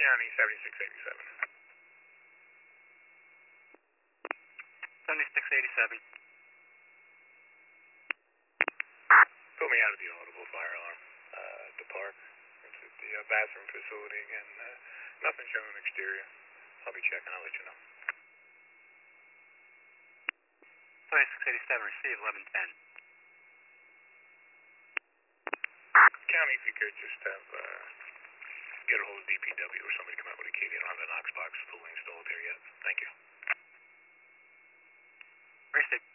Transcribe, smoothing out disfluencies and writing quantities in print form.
County 7687. 7687. Put me out of the audible fire alarm. Depart. It's at the bathroom facility again. Nothing showing exterior. I'll be checking. I'll let you know. 7687, receive 1110. County, if you could just have, get a hold of DPW or somebody come out with a key. They don't have the Knox box fully installed here yet. Thank you. Receive.